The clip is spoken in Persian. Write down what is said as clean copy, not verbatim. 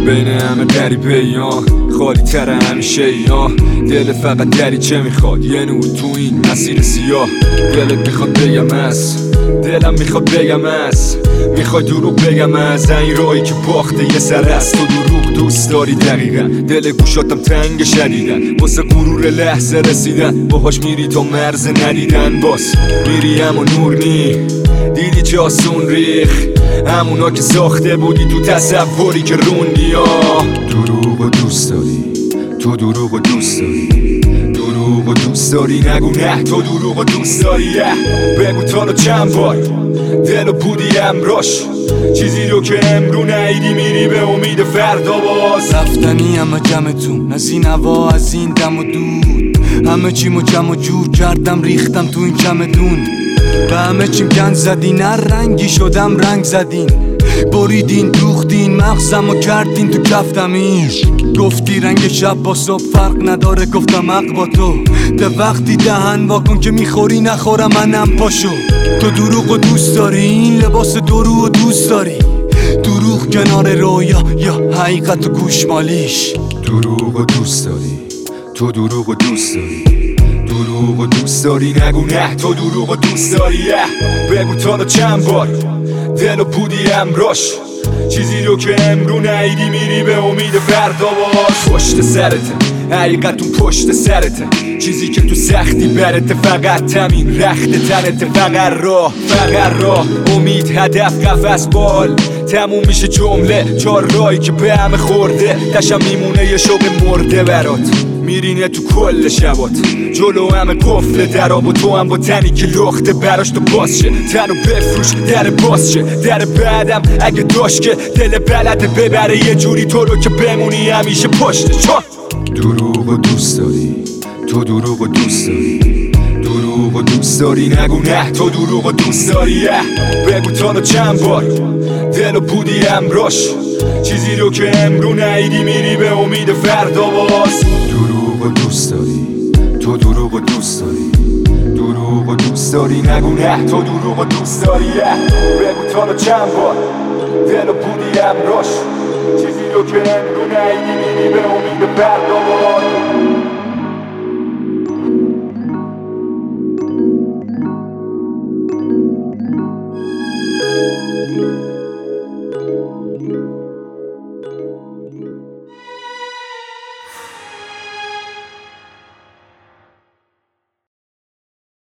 بین همه دری پیان خالی تر همیشه یا دل فقط دری چه میخواد یه نور تو این مسیر سیاه. دلت میخواد بگم از دلم میخواد بگم از میخوای دروغ بگم از این راهی که باخته یه سر است. تو دروغ دوست داری دقیقا دل گوشاتم تنگ شدیدن واسه غرور لحظه رسیدن باهاش میری تا مرز ندیدن باز میری اما نور نی دیدی چه آسون ریخ همونا که ساخته بودی تو تصوری که روندی ها. دروغ و دوست داری تو دروغ و دوست داری دروغ و دوست داری نگو نه تو دروغ و دوست داری بگو تا رو چند بار دلو بودی امراش چیزی رو که امرو نیدی میری به امید فردا باز. رفتنی همه جمعتون از این هوا از این دم و دود همه چیمو جمع و جور کردم ریختم تو این چمدون به همه چیم گند زدین هر رنگی شدم رنگ زدین بریدین دوختین مغزم و کردین تو کفتمین گفتی رنگ شب با صبح فرق نداره گفتم حق با تو ده وقتی دهن واکن که میخوری نخورم منم پاشو. تو دروغ و دوست داری این لباس دروغ و دوست داری دروغ کنار رویا یا حقیقت و گوشمالیش. دروغ و دوست داری تو دروغ و دوست داری دروغ و دوست داری نگو نه تو دروغ و دوست داری بگو تا رو چند بار دلو بودی امراش چیزی رو که امرو نیدی میری به امید فردا باز. پشت سرته حقیقتون پشت سرته چیزی که تو سختی برته فقط تمین رخت تنته فقط راه امید هدف قفس بال تموم میشه جمله چار رایی که به همه خورده دشم میمونه یه شوق مرده برات میرینه تو کل شبات جلو همه قفل دراب و تو هم با تنی که لخته براش تو باز شه تنو بفروش در باز شه در بعدم اگه داشت که دل بلده ببره یه جوری تو رو که بمونی همیشه پشت چا. دروغ و دوست داری تو دروغ و دوست داری دروغ و دوست داری نگو نه تو دروغ و دوست داری بگو تا رو چند بار دلو بودی امراش چیزی رو که امرو نیدی میری به امید فردا باز. دروغ و دوست داری تو دروغ و دوست داری دروغ و دوست داری نگو نه تو دروغ و دوست داری بگو تا رو چند بار دلو بودی امراش چیزی رو که امرو نیدی میری به امید فردا باز.